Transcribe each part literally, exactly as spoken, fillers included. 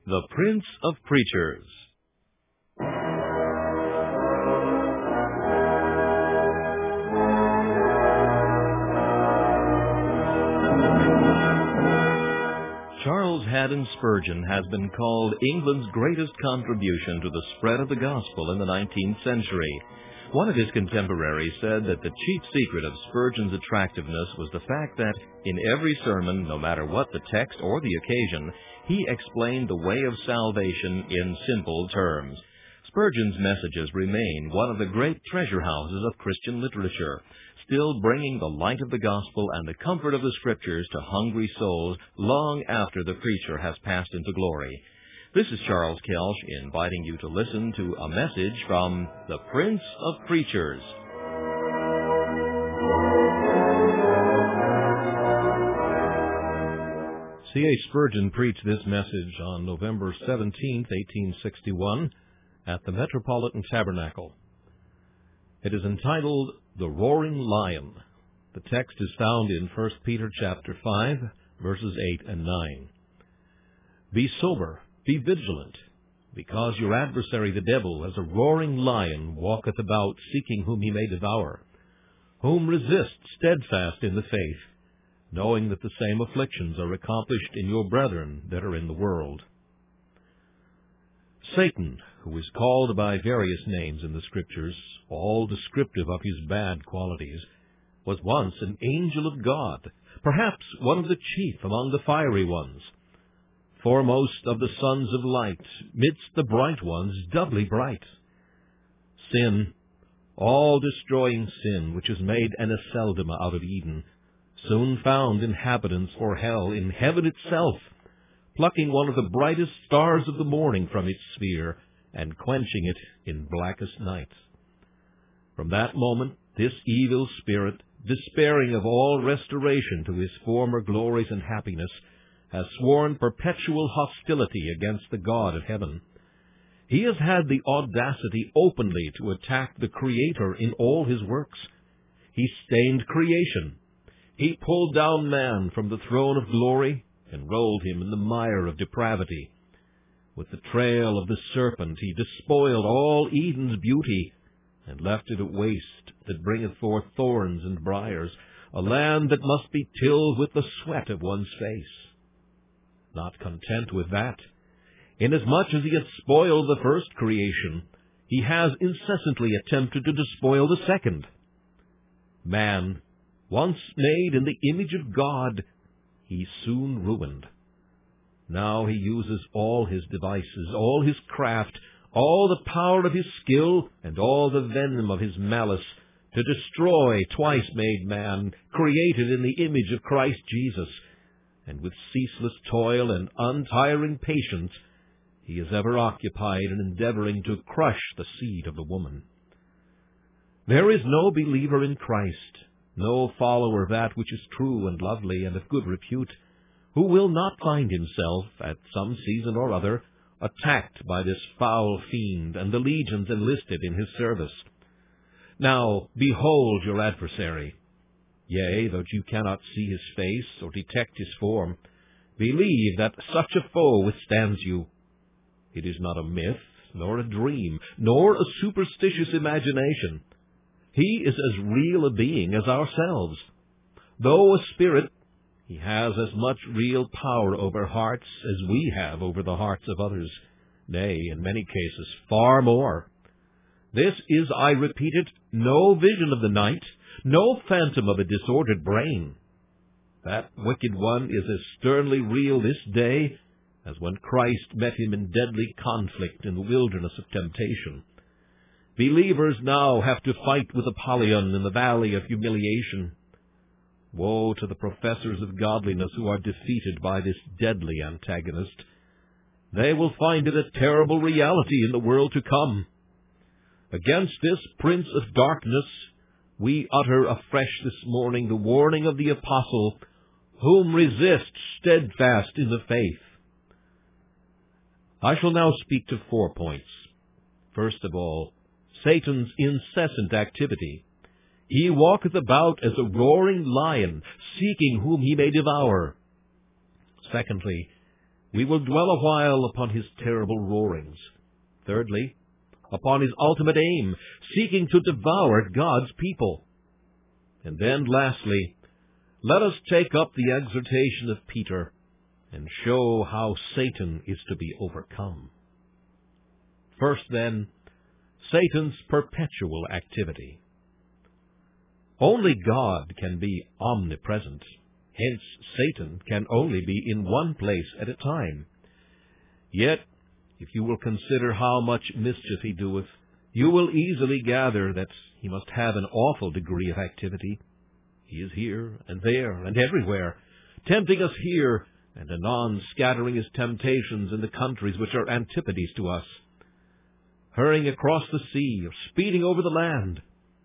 The Prince of Preachers. Charles Haddon Spurgeon has been called England's greatest contribution to the spread of the gospel in the nineteenth century. One of his contemporaries said that the chief secret of Spurgeon's attractiveness was the fact that in every sermon, no matter what the text or the occasion, he explained the way of salvation in simple terms. Spurgeon's messages remain one of the great treasure houses of Christian literature, still bringing the light of the gospel and the comfort of the Scriptures to hungry souls long after the preacher has passed into glory. This is Charles Kelsch inviting you to listen to a message from the Prince of Preachers. C A Spurgeon preached this message on November seventeenth, eighteen sixty-one, at the Metropolitan Tabernacle. It is entitled, The Roaring Lion. The text is found in First Peter chapter five, verses eight and nine. Be sober, be vigilant, because your adversary the devil, as a roaring lion, walketh about, seeking whom he may devour, whom resist steadfast in the faith, knowing that the same afflictions are accomplished in your brethren that are in the world. Satan, who is called by various names in the Scriptures, all descriptive of his bad qualities, was once an angel of God, perhaps one of the chief among the fiery ones, foremost of the sons of light, midst the bright ones doubly bright. Sin, all-destroying sin, which has made an Aceldama out of Eden, soon found inhabitants for hell in heaven itself, plucking one of the brightest stars of the morning from its sphere, and quenching it in blackest night. From that moment, this evil spirit, despairing of all restoration to his former glories and happiness, has sworn perpetual hostility against the God of heaven. He has had the audacity openly to attack the Creator in all his works. He stained creation. He pulled down man from the throne of glory and rolled him in the mire of depravity. With the trail of the serpent he despoiled all Eden's beauty, and left it a waste that bringeth forth thorns and briars, a land that must be tilled with the sweat of one's face. Not content with that, inasmuch as he had spoiled the first creation, he has incessantly attempted to despoil the second. Man, once made in the image of God, he soon ruined. Now he uses all his devices, all his craft, all the power of his skill, and all the venom of his malice to destroy twice-made man, created in the image of Christ Jesus. And with ceaseless toil and untiring patience, he is ever occupied in endeavoring to crush the seed of the woman. There is no believer in Christ, no follower of that which is true and lovely and of good repute, who will not find himself, at some season or other, attacked by this foul fiend and the legions enlisted in his service. Now, behold your adversary. Yea, though you cannot see his face or detect his form, believe that such a foe withstands you. It is not a myth, nor a dream, nor a superstitious imagination. He is as real a being as ourselves. Though a spirit, he has as much real power over hearts as we have over the hearts of others, nay, in many cases, far more. This is, I repeat it, no vision of the night, no phantom of a disordered brain. That wicked one is as sternly real this day as when Christ met him in deadly conflict in the wilderness of temptation. Believers now have to fight with Apollyon in the valley of humiliation. Woe to the professors of godliness who are defeated by this deadly antagonist. They will find it a terrible reality in the world to come. Against this prince of darkness, we utter afresh this morning the warning of the apostle, whom resist steadfast in the faith. I shall now speak to four points. First of all, Satan's incessant activity. He walketh about as a roaring lion, seeking whom he may devour. Secondly, We will dwell a while upon his terrible roarings. Thirdly, upon his ultimate aim, seeking to devour God's people. And then, lastly, let us take up the exhortation of Peter and show how Satan is to be overcome. First, then, Satan's perpetual activity. Only God can be omnipresent. Hence, Satan can only be in one place at a time. Yet, if you will consider how much mischief he doeth, you will easily gather that he must have an awful degree of activity. He is here and there and everywhere, tempting us here and anon scattering his temptations in the countries which are antipodes to us, hurrying across the sea or speeding over the land.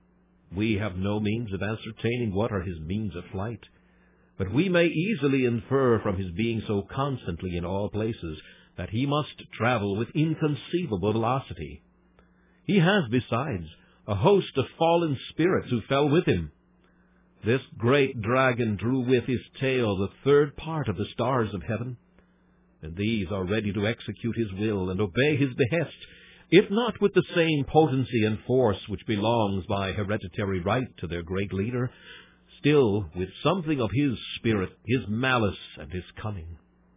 We have no means of ascertaining what are his means of flight, but we may easily infer from his being so constantly in all places that he must travel with inconceivable velocity. He has, besides, a host of fallen spirits who fell with him. This great dragon drew with his tail the third part of the stars of heaven, and these are ready to execute his will and obey his behest, if not with the same potency and force which belongs by hereditary right to their great leader, still with something of his spirit, his malice, and his cunning.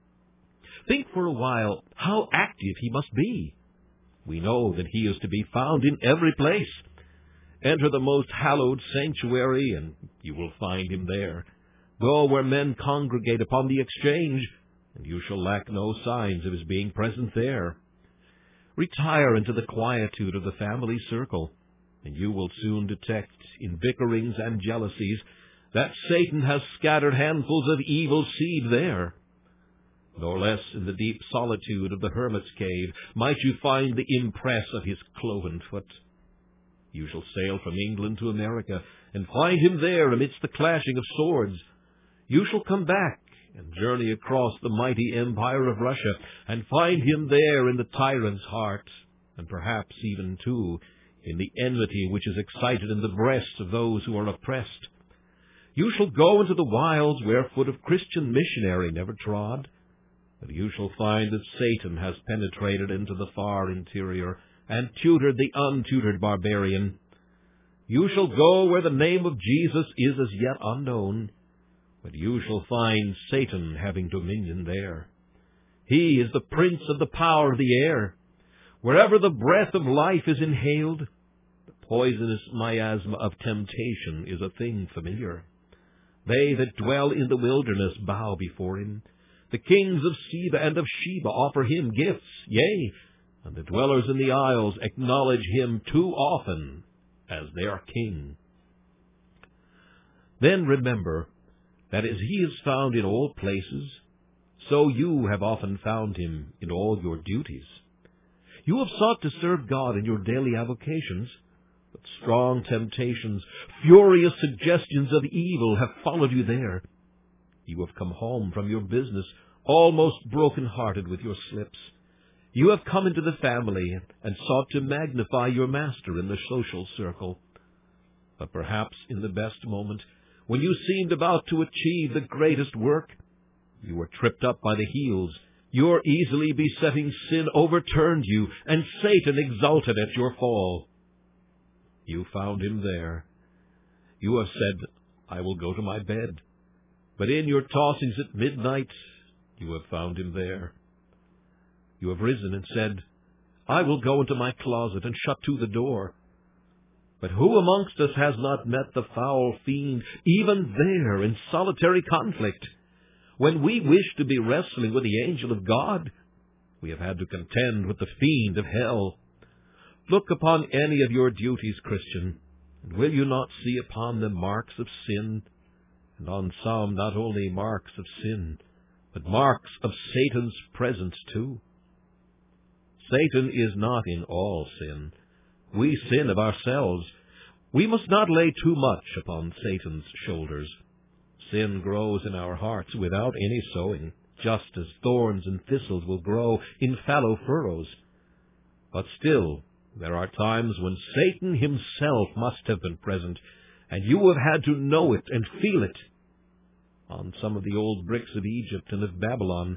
Think for a while how active he must be. We know that he is to be found in every place. Enter the most hallowed sanctuary, and you will find him there. Go where men congregate upon the exchange, and you shall lack no signs of his being present there. Retire into the quietude of the family circle, and you will soon detect in bickerings and jealousies that Satan has scattered handfuls of evil seed there. Nor less in the deep solitude of the hermit's cave might you find the impress of his cloven foot. You shall sail from England to America, and find him there amidst the clashing of swords. You shall come back and journey across the mighty empire of Russia, and find him there in the tyrant's heart, and perhaps even, too, in the enmity which is excited in the breasts of those who are oppressed. You shall go into the wilds where foot of Christian missionary never trod, but you shall find that Satan has penetrated into the far interior, and tutored the untutored barbarian. You shall go where the name of Jesus is as yet unknown, but you shall find Satan having dominion there. He is the prince of the power of the air. Wherever the breath of life is inhaled, the poisonous miasma of temptation is a thing familiar. They that dwell in the wilderness bow before him. The kings of Seba and of Sheba offer him gifts, yea, and the dwellers in the isles acknowledge him too often as their king. Then remember that as he is found in all places, so you have often found him in all your duties. You have sought to serve God in your daily avocations, but strong temptations, furious suggestions of evil have followed you there. You have come home from your business almost broken-hearted with your slips. You have come into the family and sought to magnify your master in the social circle. But perhaps in the best moment, when you seemed about to achieve the greatest work, you were tripped up by the heels. Your easily besetting sin overturned you, and Satan exulted at your fall. You found him there. You have said, I will go to my bed. But in your tossings at midnight, you have found him there. You have risen and said, I will go into my closet and shut to the door. But who amongst us has not met the foul fiend, even there in solitary conflict? When we wish to be wrestling with the angel of God, we have had to contend with the fiend of hell. Look upon any of your duties, Christian, and will you not see upon them marks of sin? And on some not only marks of sin, but marks of Satan's presence too. Satan is not in all sin. We sin of ourselves. We must not lay too much upon Satan's shoulders. Sin grows in our hearts without any sowing, just as thorns and thistles will grow in fallow furrows. But still, there are times when Satan himself must have been present, and you have had to know it and feel it. On some of the old bricks of Egypt and of Babylon,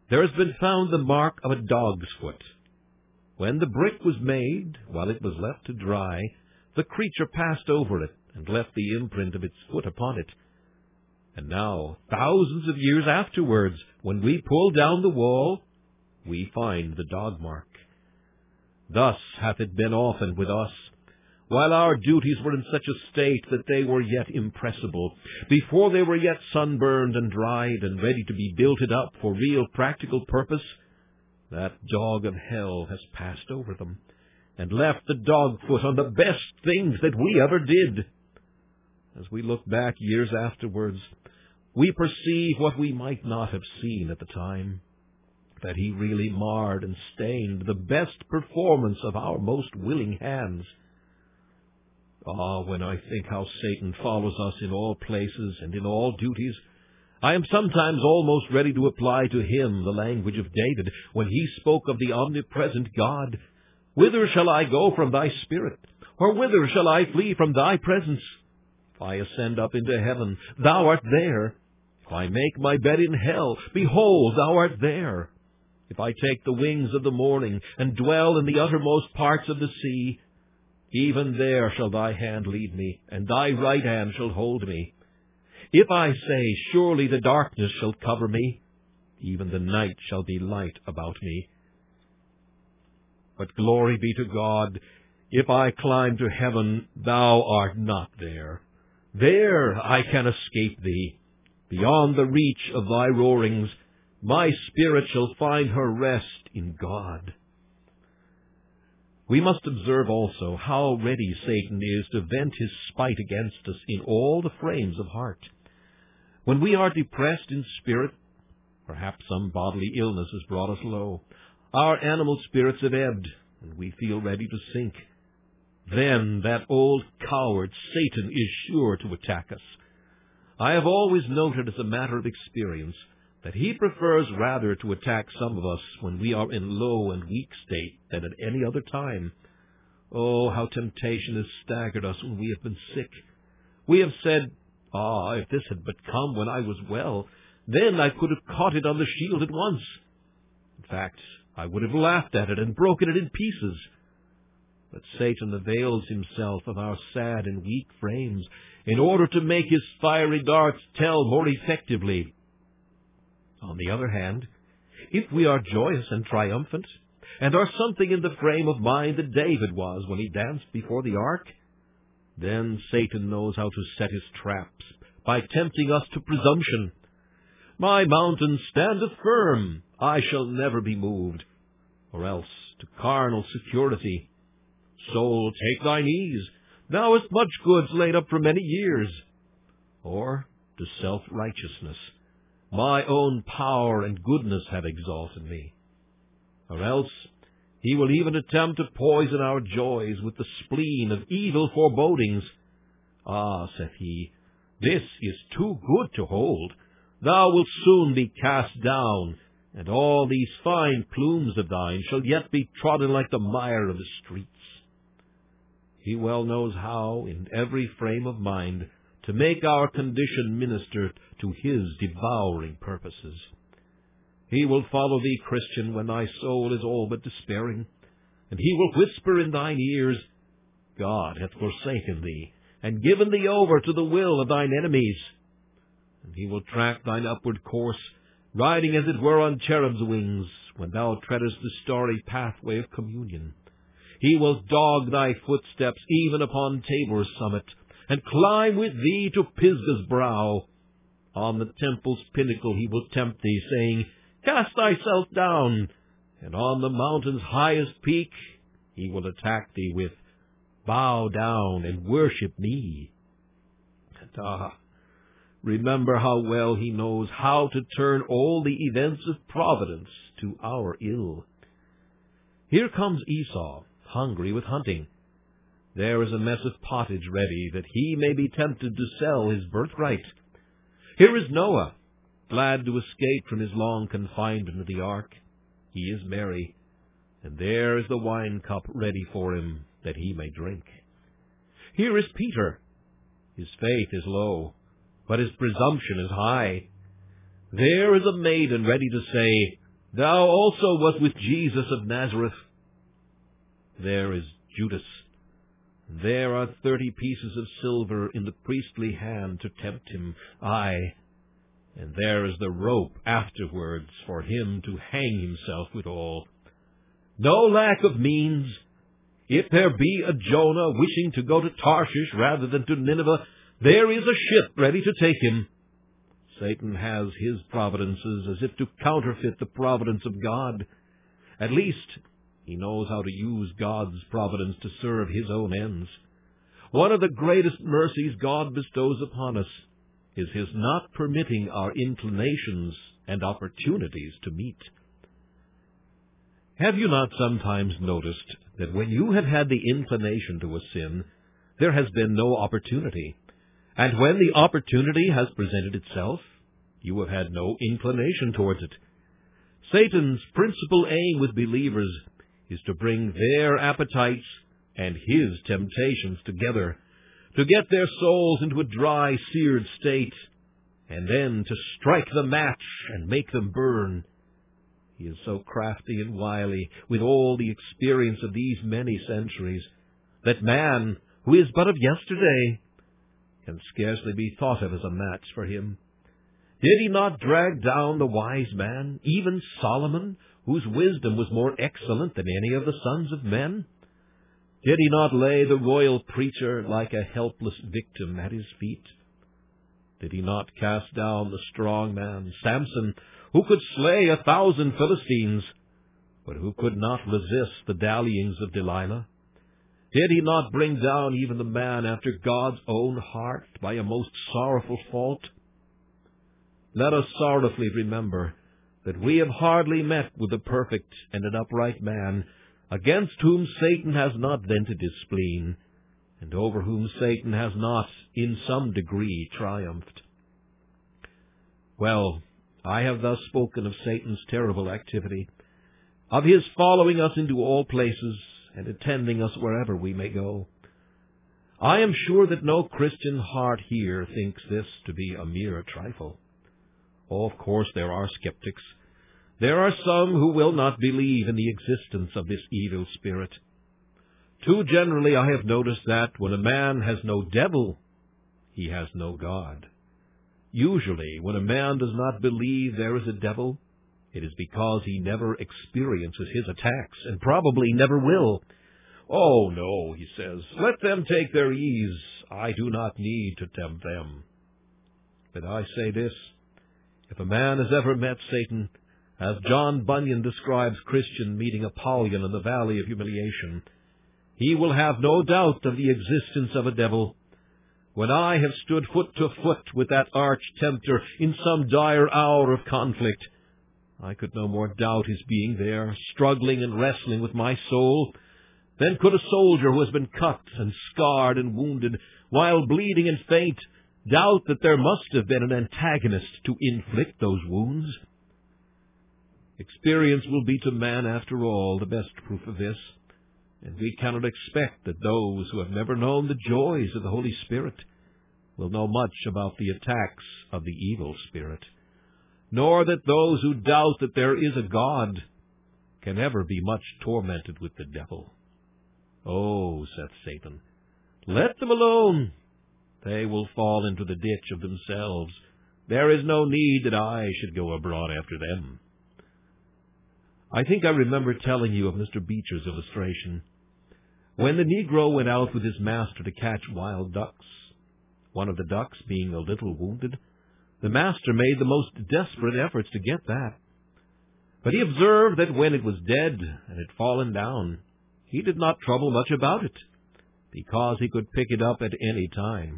There has been found the mark of a dog's foot. When the brick was made, while it was left to dry, the creature passed over it and left the imprint of its foot upon it. And now, thousands of years afterwards, when we pull down the wall, we find the dog mark. Thus hath it been often with us, while our duties were in such a state that they were yet impressible, before they were yet sunburned and dried and ready to be builded up for real practical purpose, that dog of hell has passed over them, and left the dog foot on the best things that we ever did. As we look back years afterwards, we perceive what we might not have seen at the time, that he really marred and stained the best performance of our most willing hands. Ah, when I think how Satan follows us in all places and in all duties, I am sometimes almost ready to apply to him the language of David when he spoke of the omnipresent God. Whither shall I go from thy spirit? Or whither shall I flee from thy presence? If I ascend up into heaven, thou art there. If I make my bed in hell, behold, thou art there. If I take the wings of the morning and dwell in the uttermost parts of the sea, even there shall thy hand lead me, and thy right hand shall hold me. If I say, surely the darkness shall cover me, even the night shall be light about me. But glory be to God, if I climb to heaven, thou art not there. There I can escape thee. Beyond the reach of thy roarings, my spirit shall find her rest in God. We must observe also how ready Satan is to vent his spite against us in all the frames of heart. When we are depressed in spirit, perhaps some bodily illness has brought us low, our animal spirits have ebbed, and we feel ready to sink. Then that old coward Satan is sure to attack us. I have always noted as a matter of experience that he prefers rather to attack some of us when we are in low and weak state than at any other time. Oh, how temptation has staggered us when we have been sick. We have said, Ah, if this had but come when I was well, then I could have caught it on the shield at once. In fact, I would have laughed at it and broken it in pieces. But Satan avails himself of our sad and weak frames in order to make his fiery darts tell more effectively. On the other hand, if we are joyous and triumphant, and are something in the frame of mind that David was when he danced before the ark, then Satan knows how to set his traps by tempting us to presumption. My mountain standeth firm, I shall never be moved. Or else to carnal security. Soul, take thine ease, thou hast much goods laid up for many years. Or to self-righteousness. My own power and goodness have exalted me. Or else he will even attempt to poison our joys with the spleen of evil forebodings. Ah, saith he, this is too good to hold. Thou wilt soon be cast down, and all these fine plumes of thine shall yet be trodden like the mire of the streets. He well knows how, in every frame of mind, to make our condition minister to his devouring purposes. He will follow thee, Christian, when thy soul is all but despairing, and he will whisper in thine ears, God hath forsaken thee, and given thee over to the will of thine enemies. And he will track thine upward course, riding as it were on cherub's wings, when thou treadest the starry pathway of communion. He will dog thy footsteps even upon Tabor's summit, and climb with thee to Pisgah's brow. On the temple's pinnacle he will tempt thee, saying, Cast thyself down, and on the mountain's highest peak he will attack thee with, Bow down and worship me. And ah, remember how well he knows how to turn all the events of providence to our ill. Here comes Esau, hungry with hunting. There is a mess of pottage ready, that he may be tempted to sell his birthright. Here is Noah, glad to escape from his long confinement in the ark. He is merry, and there is the wine cup ready for him, that he may drink. Here is Peter. His faith is low, but his presumption is high. There is a maiden ready to say, Thou also wast with Jesus of Nazareth. There is Judas. There are thirty pieces of silver in the priestly hand to tempt him. Aye, and there is the rope afterwards for him to hang himself withal. No lack of means. If there be a Jonah wishing to go to Tarshish rather than to Nineveh, there is a ship ready to take him. Satan has his providences as if to counterfeit the providence of God. At least he knows how to use God's providence to serve his own ends. One of the greatest mercies God bestows upon us is his not permitting our inclinations and opportunities to meet. Have you not sometimes noticed that when you have had the inclination to a sin, there has been no opportunity, and when the opportunity has presented itself, you have had no inclination towards it? Satan's principal aim with believers is to bring their appetites and his temptations together, to get their souls into a dry, seared state, and then to strike the match and make them burn. He is so crafty and wily, with all the experience of these many centuries, that man, who is but of yesterday, can scarcely be thought of as a match for him. Did he not drag down the wise man, even Solomon, whose wisdom was more excellent than any of the sons of men? Did he not lay the royal preacher like a helpless victim at his feet? Did he not cast down the strong man, Samson, who could slay a thousand Philistines, but who could not resist the dallyings of Delilah? Did he not bring down even the man after God's own heart by a most sorrowful fault? Let us sorrowfully remember that we have hardly met with a perfect and an upright man, against whom Satan has not vented his spleen, and over whom Satan has not, in some degree, triumphed. Well, I have thus spoken of Satan's terrible activity, of his following us into all places and attending us wherever we may go. I am sure that no Christian heart here thinks this to be a mere trifle. Oh, of course, there are skeptics. There are some who will not believe in the existence of this evil spirit. Too generally I have noticed that when a man has no devil, he has no God. Usually, when a man does not believe there is a devil, it is because he never experiences his attacks, and probably never will. Oh, no, he says, let them take their ease. I do not need to tempt them. But I say this, if a man has ever met Satan, as John Bunyan describes Christian meeting Apollyon in the Valley of Humiliation, he will have no doubt of the existence of a devil. When I have stood foot to foot with that arch-tempter in some dire hour of conflict, I could no more doubt his being there, struggling and wrestling with my soul, than could a soldier who has been cut and scarred and wounded, while bleeding and faint, doubt that there must have been an antagonist to inflict those wounds. Experience will be to man, after all, the best proof of this, and we cannot expect that those who have never known the joys of the Holy Spirit will know much about the attacks of the evil spirit, nor that those who doubt that there is a God can ever be much tormented with the devil. Oh, saith Satan, let them alone. They will fall into the ditch of themselves. There is no need that I should go abroad after them. I think I remember telling you of Mister Beecher's illustration. When the Negro went out with his master to catch wild ducks, one of the ducks being a little wounded, the master made the most desperate efforts to get that. But he observed that when it was dead and had fallen down, he did not trouble much about it, because he could pick it up at any time.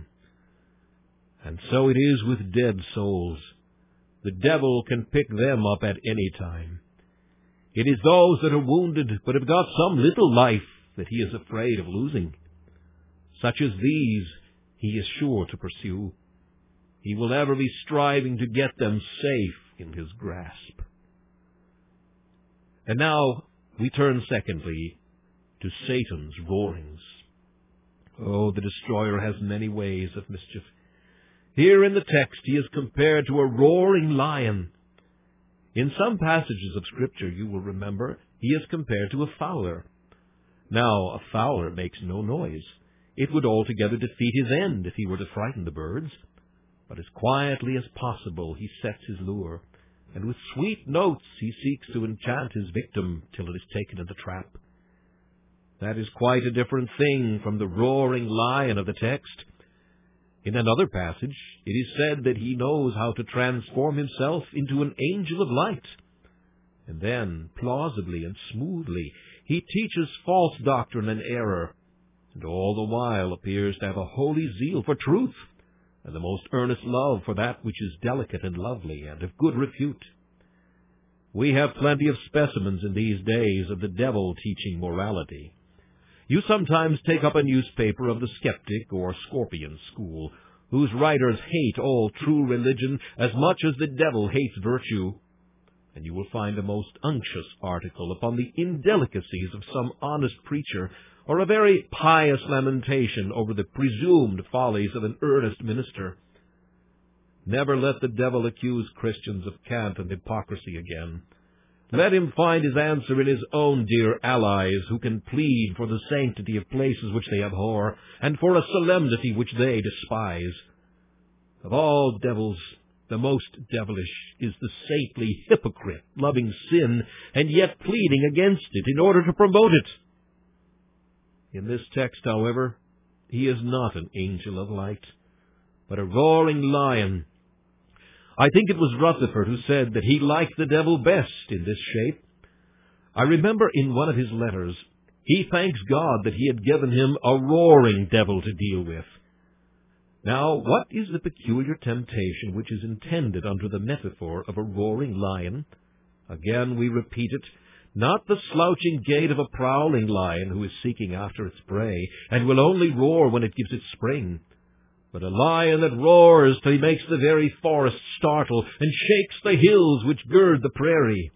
And so it is with dead souls. The devil can pick them up at any time. It is those that are wounded but have got some little life that he is afraid of losing. Such as these he is sure to pursue. He will ever be striving to get them safe in his grasp. And now we turn secondly to Satan's roarings. Oh, the destroyer has many ways of mischief. Here in the text he is compared to a roaring lion. In some passages of Scripture, you will remember, he is compared to a fowler. Now, a fowler makes no noise. It would altogether defeat his end if he were to frighten the birds. But as quietly as possible he sets his lure, and with sweet notes he seeks to enchant his victim till it is taken in the trap. That is quite a different thing from the roaring lion of the text. In another passage, it is said that he knows how to transform himself into an angel of light. And then, plausibly and smoothly, he teaches false doctrine and error, and all the while appears to have a holy zeal for truth, and the most earnest love for that which is delicate and lovely and of good repute. We have plenty of specimens in these days of the devil teaching morality. You sometimes take up a newspaper of the skeptic or scorpion school, whose writers hate all true religion as much as the devil hates virtue, and you will find a most unctuous article upon the indelicacies of some honest preacher, or a very pious lamentation over the presumed follies of an earnest minister. Never let the devil accuse Christians of cant and hypocrisy again. Let him find his answer in his own dear allies, who can plead for the sanctity of places which they abhor, and for a solemnity which they despise. Of all devils, the most devilish is the saintly hypocrite, loving sin, and yet pleading against it in order to promote it. In this text, however, he is not an angel of light, but a roaring lion. I think it was Rutherford who said that he liked the devil best in this shape. I remember in one of his letters, he thanks God that he had given him a roaring devil to deal with. Now, what is the peculiar temptation which is intended under the metaphor of a roaring lion? Again, we repeat it, not the slouching gait of a prowling lion who is seeking after its prey, and will only roar when it gives it spring, but a lion that roars till he makes the very forest startle, and shakes the hills which gird the prairie.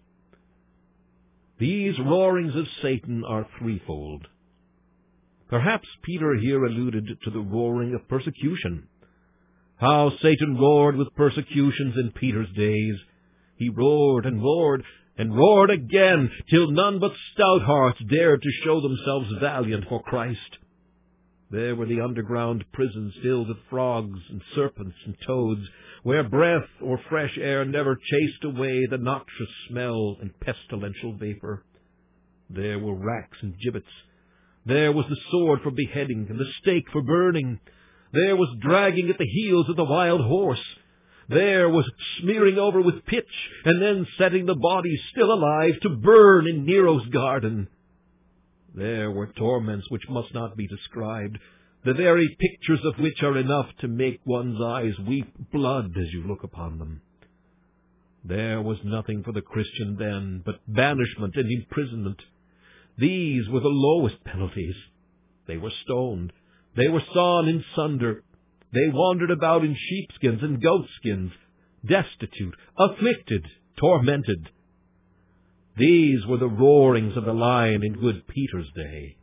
These roarings of Satan are threefold. Perhaps Peter here alluded to the roaring of persecution. How Satan roared with persecutions in Peter's days. He roared and roared and roared again, till none but stout hearts dared to show themselves valiant for Christ. There were the underground prisons filled with frogs and serpents and toads, where breath or fresh air never chased away the noxious smell and pestilential vapor. There were racks and gibbets. There was the sword for beheading and the stake for burning. There was dragging at the heels of the wild horse. There was smearing over with pitch, and then setting the body still alive to burn in Nero's garden. There were torments which must not be described, the very pictures of which are enough to make one's eyes weep blood as you look upon them. There was nothing for the Christian then but banishment and imprisonment. These were the lowest penalties. They were stoned. They were sawn in sunder. They wandered about in sheepskins and goatskins, destitute, afflicted, tormented. These were the roarings of the lion in good Peter's day.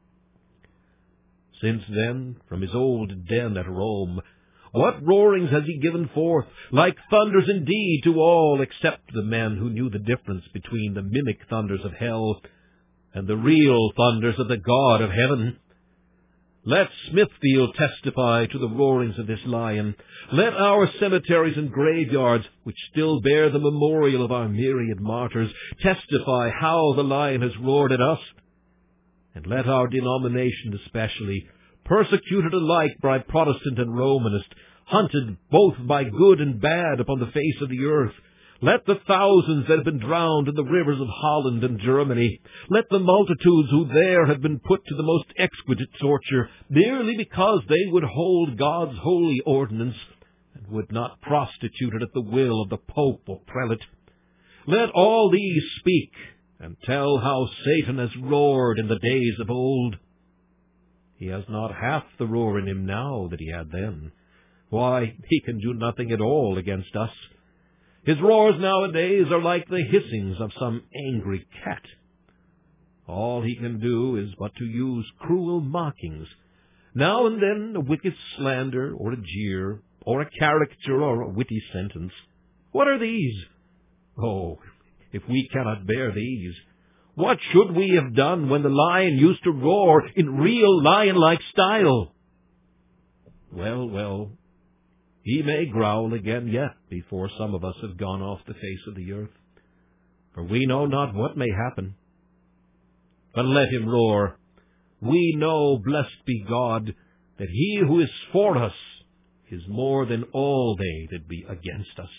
Since then, from his old den at Rome, what roarings has he given forth, like thunders indeed to all except the men who knew the difference between the mimic thunders of hell and the real thunders of the God of heaven. Let Smithfield testify to the roarings of this lion. Let our cemeteries and graveyards, which still bear the memorial of our myriad martyrs, testify how the lion has roared at us. And let our denomination especially, persecuted alike by Protestant and Romanist, hunted both by good and bad upon the face of the earth, let the thousands that have been drowned in the rivers of Holland and Germany, let the multitudes who there have been put to the most exquisite torture, merely because they would hold God's holy ordinance, and would not prostitute it at the will of the Pope or Prelate. Let all these speak, and tell how Satan has roared in the days of old. He has not half the roar in him now that he had then. Why, he can do nothing at all against us. His roars nowadays are like the hissings of some angry cat. All he can do is but to use cruel mockings, now and then a wicked slander or a jeer, or a caricature or a witty sentence. What are these? Oh, if we cannot bear these, what should we have done when the lion used to roar in real lion-like style? Well, well, he may growl again yet before some of us have gone off the face of the earth, for we know not what may happen. But let him roar. We know, blessed be God, that he who is for us is more than all they that be against us.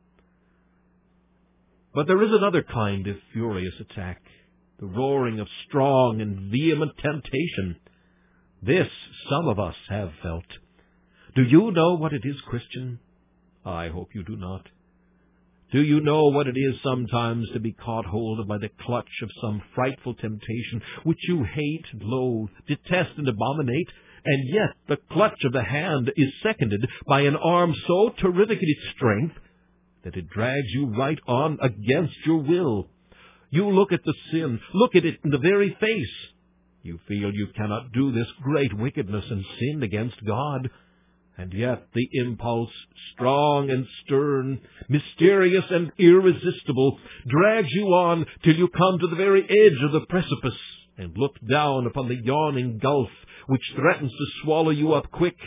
But there is another kind of furious attack, the roaring of strong and vehement temptation. This some of us have felt. Do you know what it is, Christian? I hope you do not. Do you know what it is sometimes to be caught hold of by the clutch of some frightful temptation which you hate, loathe, detest, and abominate, and yet the clutch of the hand is seconded by an arm so terrific in its strength that it drags you right on against your will? You look at the sin, look at it in the very face. You feel you cannot do this great wickedness and sin against God. And yet the impulse, strong and stern, mysterious and irresistible, drags you on till you come to the very edge of the precipice and look down upon the yawning gulf which threatens to swallow you up quick.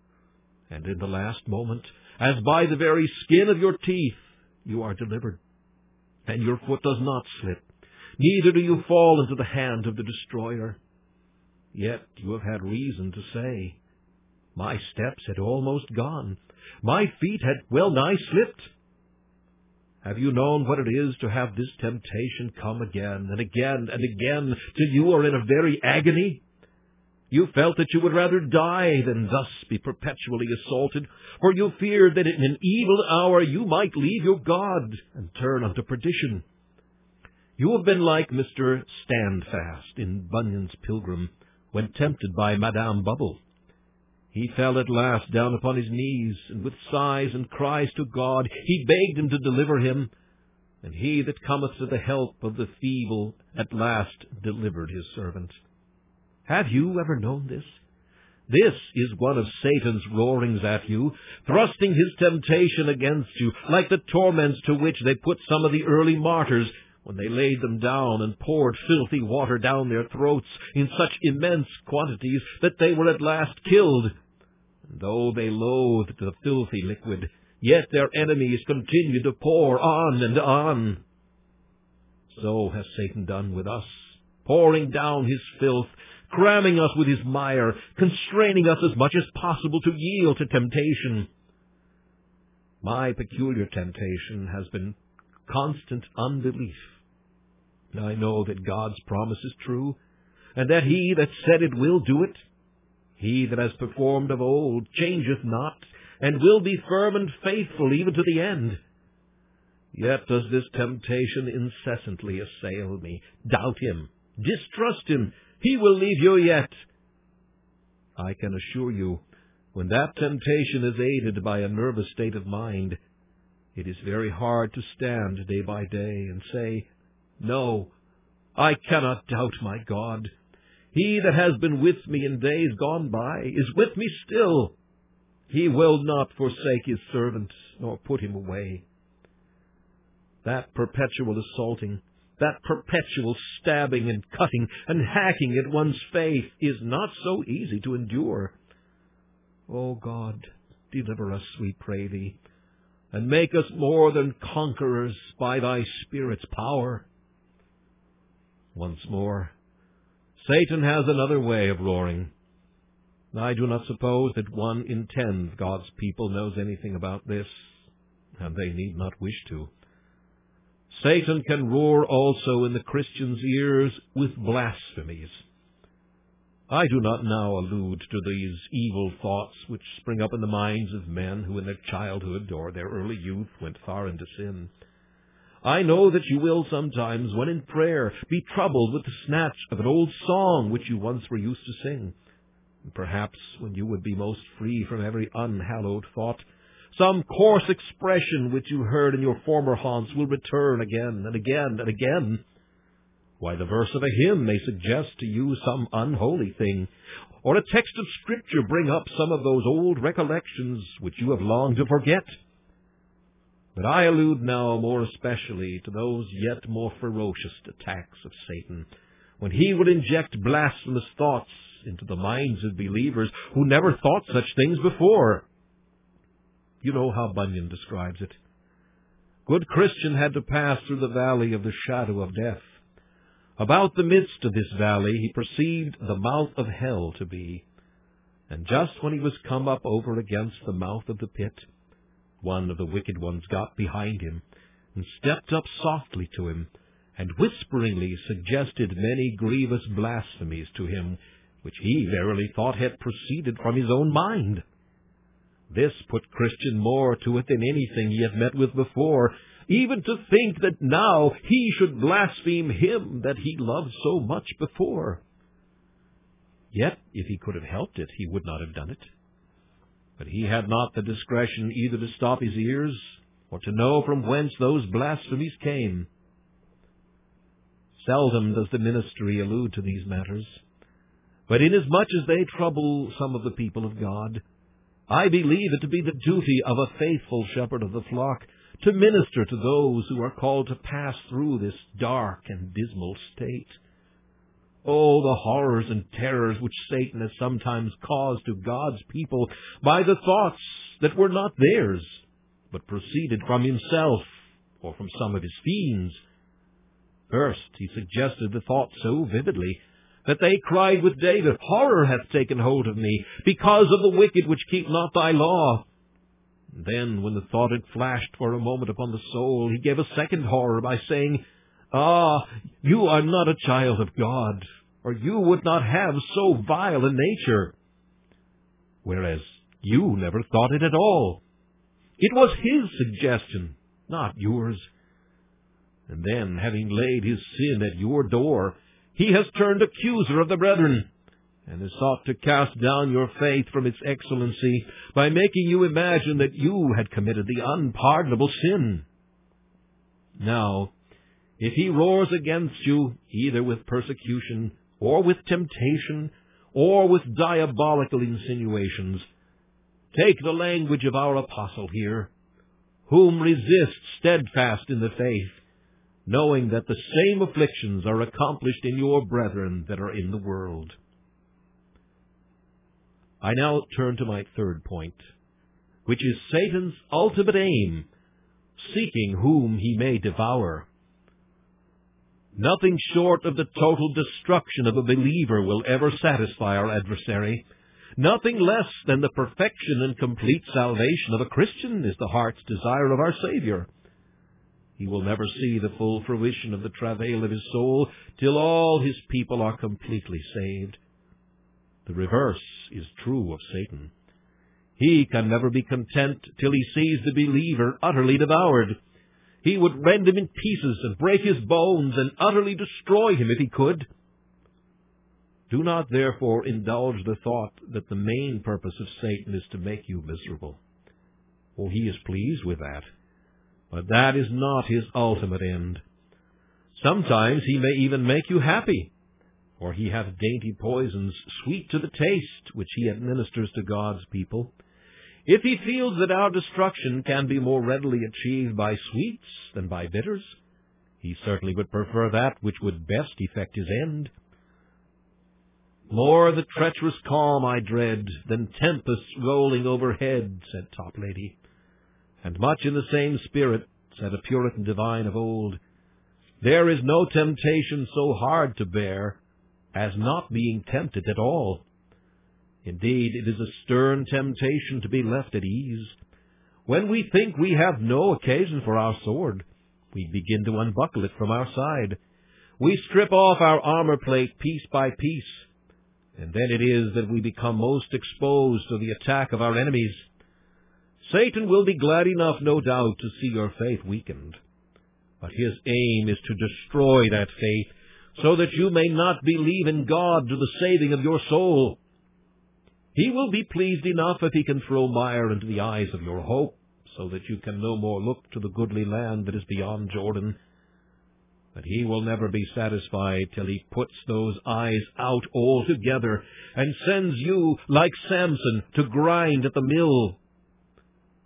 And in the last moment, as by the very skin of your teeth, you are delivered, and your foot does not slip, neither do you fall into the hand of the destroyer. Yet you have had reason to say, my steps had almost gone. My feet had well nigh slipped. Have you known what it is to have this temptation come again and again and again till you are in a very agony? You felt that you would rather die than thus be perpetually assaulted, for you feared that in an evil hour you might leave your God and turn unto perdition. You have been like Mister Standfast in Bunyan's Pilgrim, when tempted by Madame Bubble. He fell at last down upon his knees, and with sighs and cries to God he begged him to deliver him. And he that cometh to the help of the feeble at last delivered his servant. Have you ever known this? This is one of Satan's roarings at you, thrusting his temptation against you, like the torments to which they put some of the early martyrs, when they laid them down and poured filthy water down their throats in such immense quantities that they were at last killed. And though they loathed the filthy liquid, yet their enemies continued to pour on and on. So has Satan done with us, pouring down his filth, cramming us with his mire, constraining us as much as possible to yield to temptation. My peculiar temptation has been constant unbelief. I know that God's promise is true, and that he that said it will do it. He that has performed of old changeth not, and will be firm and faithful even to the end. Yet does this temptation incessantly assail me. Doubt him, distrust him, he will leave you yet. I can assure you, when that temptation is aided by a nervous state of mind, it is very hard to stand day by day and say, no, I cannot doubt my God. He that has been with me in days gone by is with me still. He will not forsake his servant, nor put him away. That perpetual assaulting, that perpetual stabbing and cutting and hacking at one's faith is not so easy to endure. O God, deliver us, we pray thee, and make us more than conquerors by thy Spirit's power. Once more, Satan has another way of roaring. I do not suppose that one in ten of God's people knows anything about this, and they need not wish to. Satan can roar also in the Christian's ears with blasphemies. I do not now allude to these evil thoughts which spring up in the minds of men who in their childhood or their early youth went far into sin. I know that you will sometimes, when in prayer, be troubled with the snatch of an old song which you once were used to sing. And perhaps, when you would be most free from every unhallowed thought, some coarse expression which you heard in your former haunts will return again and again and again. Why, the verse of a hymn may suggest to you some unholy thing, or a text of Scripture bring up some of those old recollections which you have longed to forget. But I allude now more especially to those yet more ferocious attacks of Satan, when he would inject blasphemous thoughts into the minds of believers who never thought such things before. You know how Bunyan describes it. Good Christian had to pass through the valley of the shadow of death. About the midst of this valley he perceived the mouth of hell to be. And just when he was come up over against the mouth of the pit, one of the wicked ones got behind him, and stepped up softly to him, and whisperingly suggested many grievous blasphemies to him, which he verily thought had proceeded from his own mind. This put Christian more to it than anything he had met with before, even to think that now he should blaspheme him that he loved so much before. Yet, if he could have helped it, he would not have done it. But he had not the discretion either to stop his ears, or to know from whence those blasphemies came. Seldom does the ministry allude to these matters, but inasmuch as they trouble some of the people of God, I believe it to be the duty of a faithful shepherd of the flock to minister to those who are called to pass through this dark and dismal state. Oh, the horrors and terrors which Satan has sometimes caused to God's people by the thoughts that were not theirs, but proceeded from himself or from some of his fiends. First, he suggested the thought so vividly that they cried with David, "Horror hath taken hold of me, because of the wicked which keep not thy law." Then, when the thought had flashed for a moment upon the soul, he gave a second horror by saying, "Ah, you are not a child of God, or you would not have so vile a nature." Whereas you never thought it at all. It was his suggestion, not yours. And then, having laid his sin at your door, he has turned accuser of the brethren, and has sought to cast down your faith from its excellency by making you imagine that you had committed the unpardonable sin. Now, if he roars against you, either with persecution, or with temptation, or with diabolical insinuations, take the language of our apostle here, whom resist steadfast in the faith, knowing that the same afflictions are accomplished in your brethren that are in the world. I now turn to my third point, which is Satan's ultimate aim, seeking whom he may devour. Nothing short of the total destruction of a believer will ever satisfy our adversary. Nothing less than the perfection and complete salvation of a Christian is the heart's desire of our Savior. He will never see the full fruition of the travail of his soul till all his people are completely saved. The reverse is true of Satan. He can never be content till he sees the believer utterly devoured. He would rend him in pieces and break his bones and utterly destroy him if he could. Do not therefore indulge the thought that the main purpose of Satan is to make you miserable. Oh, he is pleased with that. But that is not his ultimate end. Sometimes he may even make you happy, for he hath dainty poisons, sweet to the taste, which he administers to God's people. If he feels that our destruction can be more readily achieved by sweets than by bitters, he certainly would prefer that which would best effect his end. "More the treacherous calm I dread than tempests rolling overhead," said Toplady. And much in the same spirit said a Puritan divine of old, "There is no temptation so hard to bear as not being tempted at all. Indeed, it is a stern temptation to be left at ease. When we think we have no occasion for our sword, we begin to unbuckle it from our side. We strip off our armor plate piece by piece, and then it is that we become most exposed to the attack of our enemies. Satan will be glad enough, no doubt, to see your faith weakened, but his aim is to destroy that faith, so that you may not believe in God to the saving of your soul. He will be pleased enough if he can throw mire into the eyes of your hope, so that you can no more look to the goodly land that is beyond Jordan. But he will never be satisfied till he puts those eyes out altogether, and sends you, like Samson, to grind at the mill.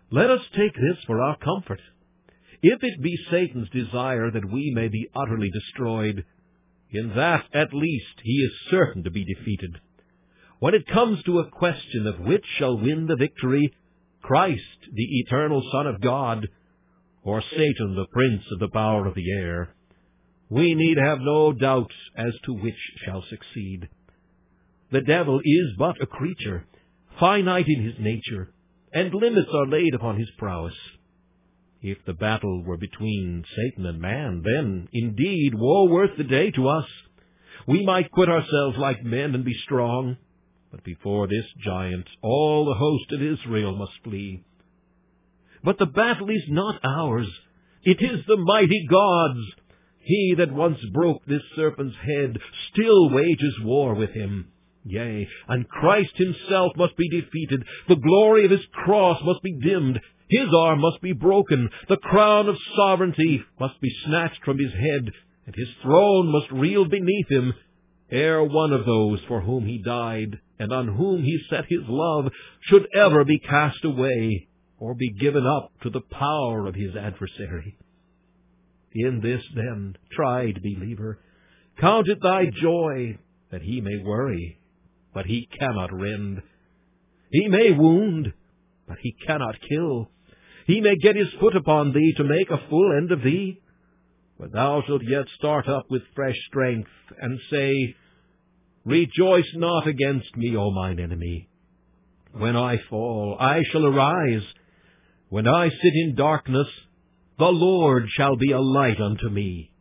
Let us take this for our comfort. If it be Satan's desire that we may be utterly destroyed, in that at least he is certain to be defeated. When it comes to a question of which shall win the victory, Christ, the eternal Son of God, or Satan, the prince of the power of the air, we need have no doubt as to which shall succeed. The devil is but a creature, finite in his nature, and limits are laid upon his prowess. If the battle were between Satan and man, then, indeed, woe worth the day to us. We might quit ourselves like men and be strong, but before this giant all the host of Israel must flee. But the battle is not ours. It is the mighty God's. He that once broke this serpent's head still wages war with him. Yea, and Christ himself must be defeated. The glory of his cross must be dimmed. His arm must be broken. The crown of sovereignty must be snatched from his head, and his throne must reel beneath him, ere one of those for whom he died, and on whom he set his love, should ever be cast away, or be given up to the power of his adversary. In this, then, tried believer, count it thy joy that he may worry, but he cannot rend. He may wound, but he cannot kill. He may get his foot upon thee to make a full end of thee, but thou shalt yet start up with fresh strength, and say, Rejoice not against me, O mine enemy. When I fall, I shall arise. When I sit in darkness, the Lord shall be a light unto me.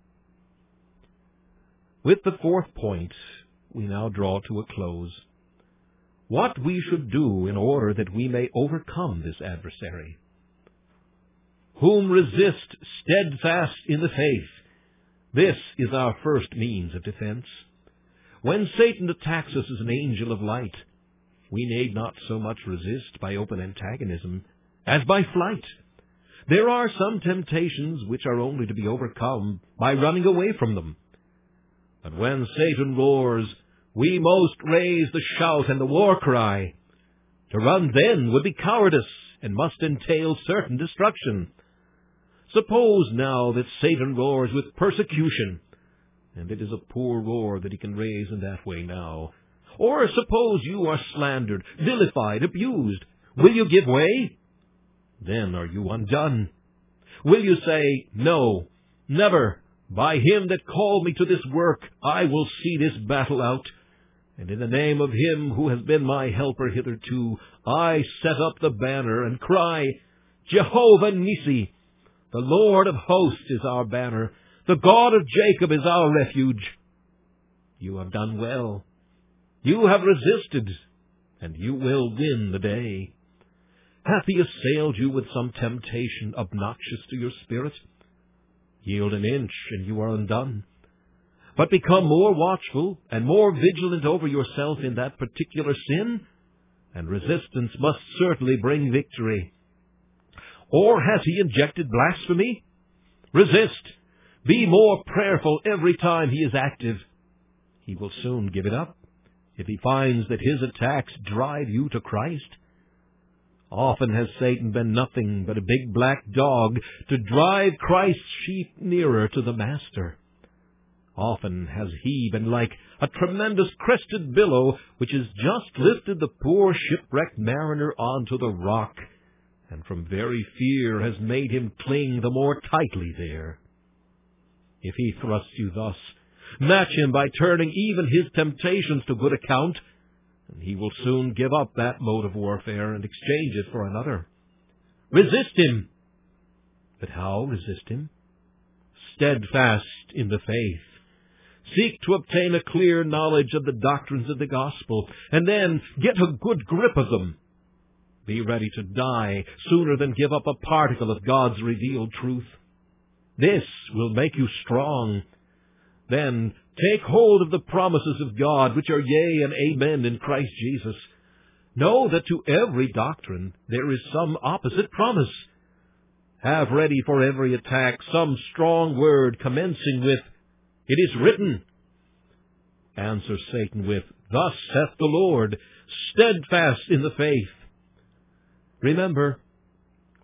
With the fourth point, we now draw to a close. What we should do in order that we may overcome this adversary. Whom resist steadfast in the faith. This is our first means of defense. When Satan attacks us as an angel of light, we need not so much resist by open antagonism as by flight. There are some temptations which are only to be overcome by running away from them. But when Satan roars, we most raise the shout and the war cry. To run then would be cowardice, and must entail certain destruction. Suppose now that Satan roars with persecution, and it is a poor roar that he can raise in that way now. Or suppose you are slandered, vilified, abused. Will you give way? Then are you undone. Will you say, No, never. By him that called me to this work, I will see this battle out. And in the name of him who has been my helper hitherto, I set up the banner and cry, Jehovah Nissi, the Lord of hosts is our banner. The God of Jacob is our refuge. You have done well. You have resisted, and you will win the day. Hath he assailed you with some temptation obnoxious to your spirit? Yield an inch, and you are undone. But become more watchful and more vigilant over yourself in that particular sin, and resistance must certainly bring victory. Or has he injected blasphemy? Resist. Be more prayerful every time he is active. He will soon give it up if he finds that his attacks drive you to Christ. Often has Satan been nothing but a big black dog to drive Christ's sheep nearer to the Master. Often has he been like a tremendous crested billow which has just lifted the poor shipwrecked mariner onto the rock, and from very fear has made him cling the more tightly there. If he thrusts you thus, match him by turning even his temptations to good account, and he will soon give up that mode of warfare and exchange it for another. Resist him. But how resist him? Steadfast in the faith. Seek to obtain a clear knowledge of the doctrines of the gospel, and then get a good grip of them. Be ready to die sooner than give up a particle of God's revealed truth. This will make you strong. Then take hold of the promises of God, which are yea and amen in Christ Jesus. Know that to every doctrine there is some opposite promise. Have ready for every attack some strong word commencing with, It is written. Answer Satan with, Thus saith the Lord, steadfast in the faith. Remember,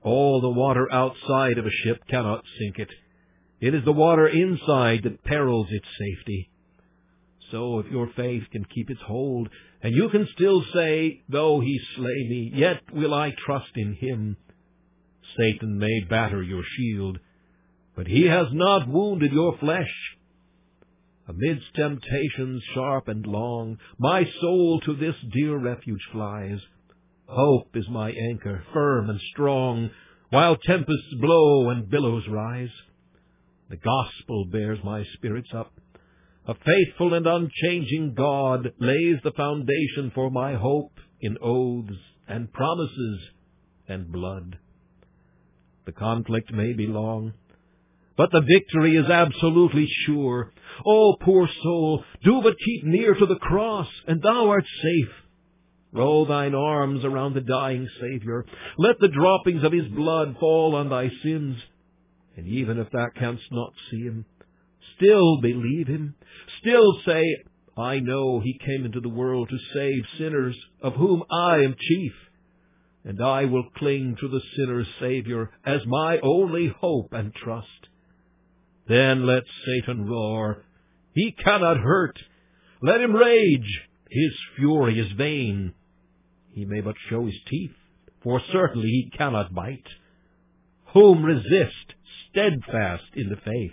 All the water outside of a ship cannot sink it. It is the water inside that perils its safety. So if your faith can keep its hold, and you can still say, though he slay me, yet will I trust in him. Satan may batter your shield, but he has not wounded your flesh. Amidst temptations sharp and long, my soul to this dear refuge flies. Hope is my anchor, firm and strong, while tempests blow and billows rise. The gospel bears my spirits up. A faithful and unchanging God lays the foundation for my hope in oaths and promises and blood. The conflict may be long, but the victory is absolutely sure. O poor soul, do but keep near to the cross, and thou art safe. Roll thine arms around the dying Savior. Let the droppings of his blood fall on thy sins. And even if thou canst not see him, still believe him. Still say, I know he came into the world to save sinners, of whom I am chief. And I will cling to the sinner's Savior as my only hope and trust. Then let Satan roar. He cannot hurt. Let him rage. His fury is vain. He may but show his teeth, for certainly he cannot bite. Whom resist, steadfast in the faith.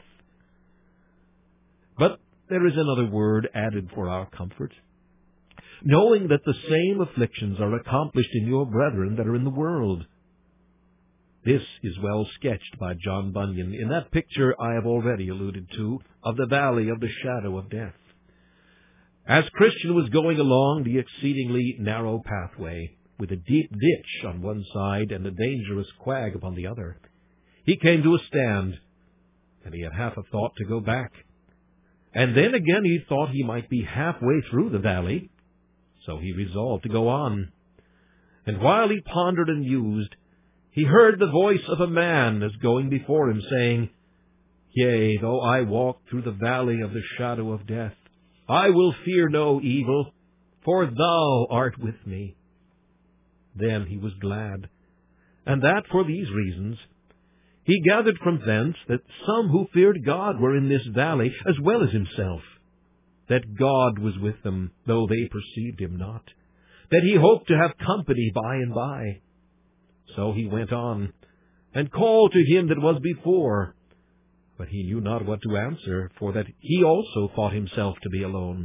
But there is another word added for our comfort. Knowing that the same afflictions are accomplished in your brethren that are in the world. This is well sketched by John Bunyan in that picture I have already alluded to of the valley of the shadow of death. As Christian was going along the exceedingly narrow pathway, with a deep ditch on one side and a dangerous quag upon the other, he came to a stand, and he had half a thought to go back. And then again he thought he might be halfway through the valley, so he resolved to go on. And while he pondered and mused, he heard the voice of a man as going before him, saying, Yea, though I walk through the valley of the shadow of death, I will fear no evil, for thou art with me. Then he was glad, and that for these reasons. He gathered from thence that some who feared God were in this valley as well as himself, that God was with them, though they perceived him not, that he hoped to have company by and by. So he went on, and called to him that was before, but he knew not what to answer, for that he also thought himself to be alone.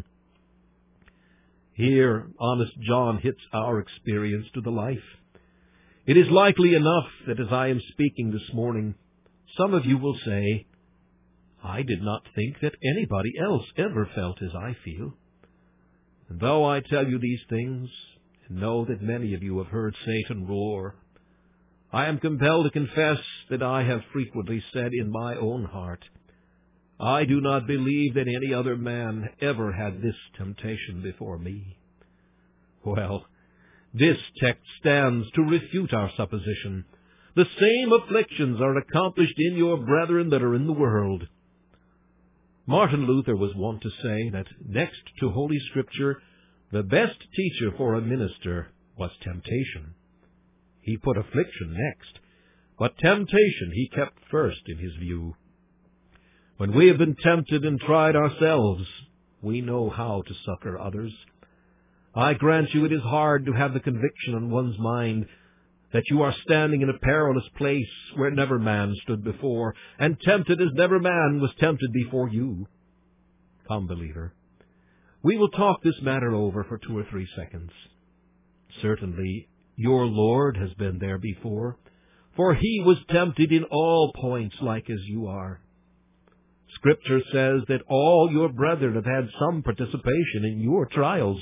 Here honest John hits our experience to the life. It is likely enough that as I am speaking this morning, some of you will say, I did not think that anybody else ever felt as I feel. And though I tell you these things, and know that many of you have heard Satan roar, I am compelled to confess that I have frequently said in my own heart, I do not believe that any other man ever had this temptation before me. Well, this text stands to refute our supposition. The same afflictions are accomplished in your brethren that are in the world. Martin Luther was wont to say that next to Holy Scripture, the best teacher for a minister was temptation. He put affliction next, but temptation he kept first in his view. When we have been tempted and tried ourselves, we know how to succor others. I grant you it is hard to have the conviction on one's mind that you are standing in a perilous place where never man stood before, and tempted as never man was tempted before you. Come, believer, we will talk this matter over for two or three seconds. Certainly, your Lord has been there before, for he was tempted in all points like as you are. Scripture says that all your brethren have had some participation in your trials.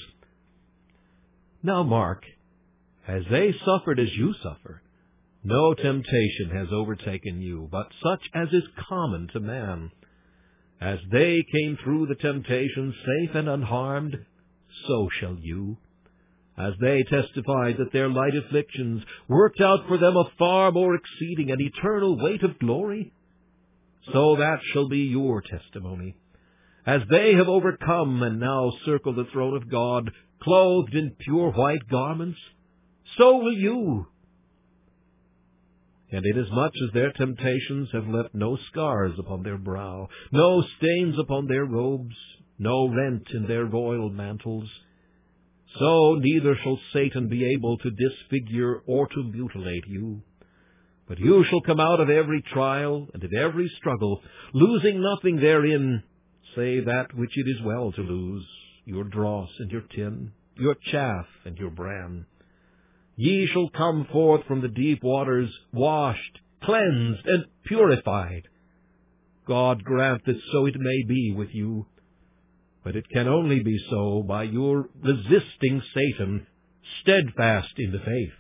Now mark, as they suffered as you suffer, no temptation has overtaken you, but such as is common to man. As they came through the temptation safe and unharmed, so shall you. As they testified that their light afflictions worked out for them a far more exceeding and eternal weight of glory, so that shall be your testimony. As they have overcome and now circle the throne of God, clothed in pure white garments, so will you. And inasmuch as their temptations have left no scars upon their brow, no stains upon their robes, no rent in their royal mantles, so neither shall Satan be able to disfigure or to mutilate you. But you shall come out of every trial and of every struggle, losing nothing therein, save that which it is well to lose, your dross and your tin, your chaff and your bran. Ye shall come forth from the deep waters, washed, cleansed, and purified. God grant that so it may be with you. But it can only be so by your resisting Satan, steadfast in the faith.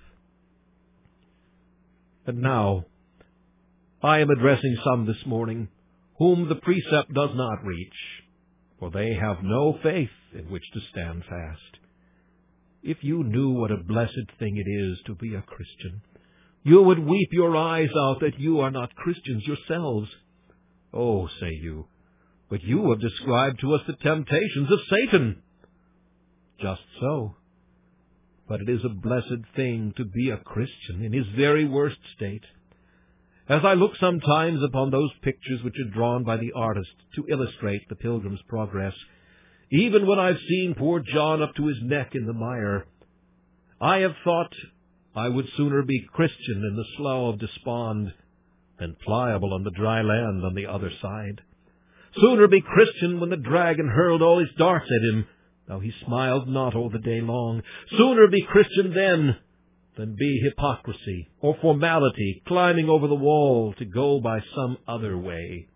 And now, I am addressing some this morning whom the precept does not reach, for they have no faith in which to stand fast. If you knew what a blessed thing it is to be a Christian, you would weep your eyes out that you are not Christians yourselves. Oh, say you, but you have described to us the temptations of Satan. Just so. But it is a blessed thing to be a Christian in his very worst state. As I look sometimes upon those pictures which are drawn by the artist to illustrate the Pilgrim's Progress, even when I've seen poor John up to his neck in the mire, I have thought I would sooner be Christian in the slough of despond than pliable on the dry land on the other side. Sooner be Christian when the dragon hurled all his darts at him, though he smiled not all the day long. Sooner be Christian then than be hypocrisy or formality climbing over the wall to go by some other way.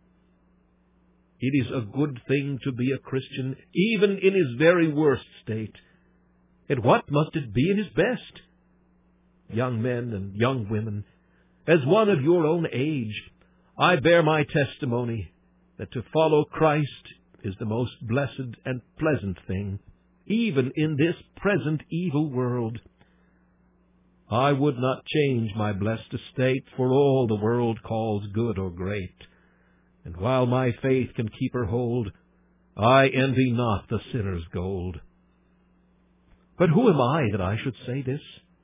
It is a good thing to be a Christian, even in his very worst state. And what must it be in his best? Young men and young women, as one of your own age, I bear my testimony that to follow Christ is the most blessed and pleasant thing, even in this present evil world. I would not change my blessed estate for all the world calls good or great. And while my faith can keep her hold, I envy not the sinner's gold. But who am I that I should say this?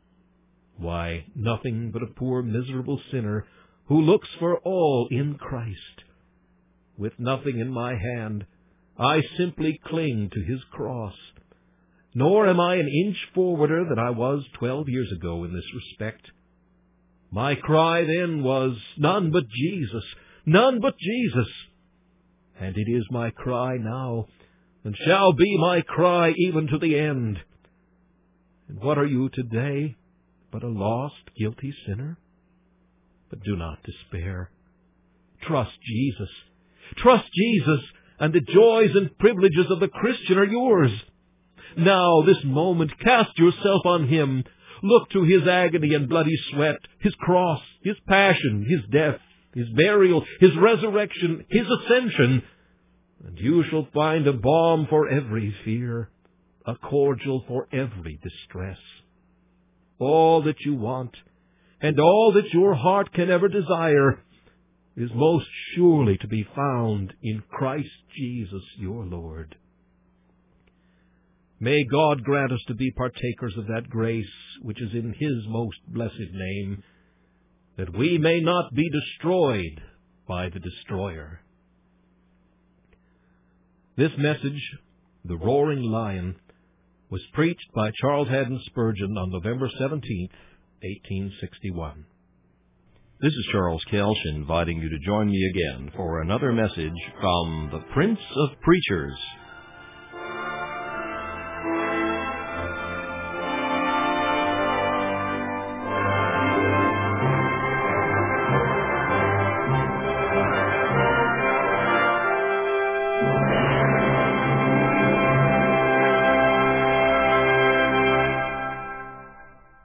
Why, nothing but a poor miserable sinner who looks for all in Christ. With nothing in my hand, I simply cling to his cross. Nor am I an inch forwarder than I was twelve years ago in this respect. My cry then was, none but Jesus, none but Jesus. And it is my cry now, and shall be my cry even to the end. And what are you today but a lost, guilty sinner? But do not despair. Trust Jesus. Trust Jesus, and the joys and privileges of the Christian are yours. Now, this moment, cast yourself on him. Look to his agony and bloody sweat, his cross, his passion, his death, his burial, his resurrection, his ascension, and you shall find a balm for every fear, a cordial for every distress. All that you want, and all that your heart can ever desire, is most surely to be found in Christ Jesus your Lord. May God grant us to be partakers of that grace which is in his most blessed name, that we may not be destroyed by the destroyer. This message, The Roaring Lion, was preached by Charles Haddon Spurgeon on November seventeenth, eighteen sixty-one. This is Charles Kelch inviting you to join me again for another message from the Prince of Preachers,